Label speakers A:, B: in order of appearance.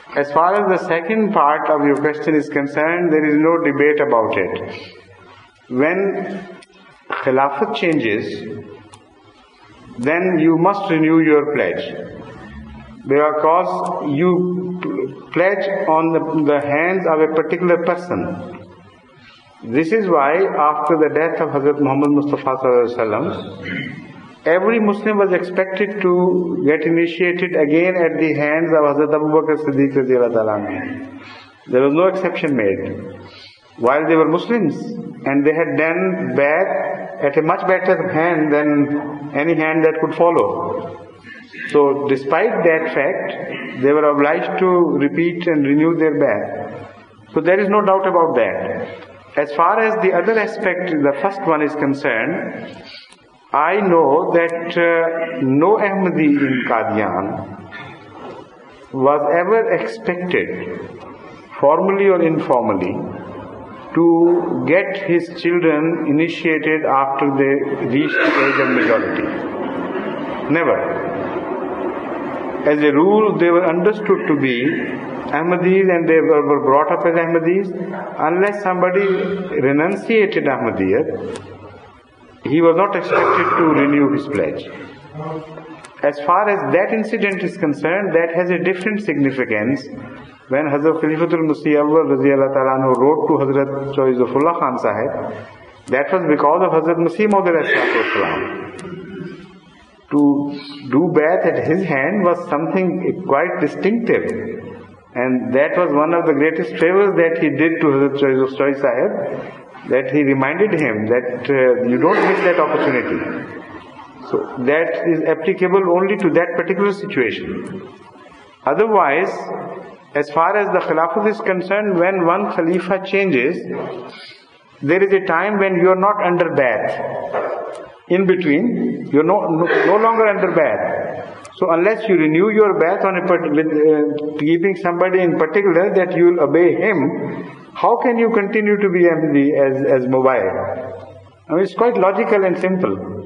A: As far as the second part of your question is concerned, there is no debate about it. When Khilafat changes, then you must renew your pledge. Because you pledge on the hands of a particular person. This is why after the death of Hazrat Muhammad Mustafa Sallallahu Alaihi Wasallam, every Muslim was expected to get initiated again at the hands of Hazrat Abu Bakr Siddiq Radhiyallahu anhu. There was no exception made. While they were Muslims and they had done bad at a much better hand than any hand that could follow. So despite that fact, they were obliged to repeat and renew their bad. So there is no doubt about that. As far as the other aspect, the first one is concerned, I know that no Ahmadi in Qadian was ever expected, formally or informally, to get his children initiated after they reached the age of majority. Never. As a rule, they were understood to be Ahmadis and they were brought up as Ahmadis. Unless somebody renunciated Ahmadiyyat, he was not expected to renew his pledge. As far as that incident is concerned, that has a different significance. When Hazrat Khalifatul Masih Awwal Radhiyallahu Ta'ala anhu wrote to Hazrat Shahizullah Khan Sahib, that was because of Hazrat Masih Maud Islam. To do bath at his hand was something quite distinctive. And that was one of the greatest favors that he did to Hazrat Shahizullah Sahib, that he reminded him that you don't miss that opportunity. So that is applicable only to that particular situation. Otherwise, as far as the Khilafat is concerned, when one Khalifa changes, there is a time when you are not under bath. In between, you are no longer under bath. So unless you renew your bath on with keeping somebody in particular that you will obey him, how can you continue to be Ahmadi as mobile? I mean, it's quite logical and simple.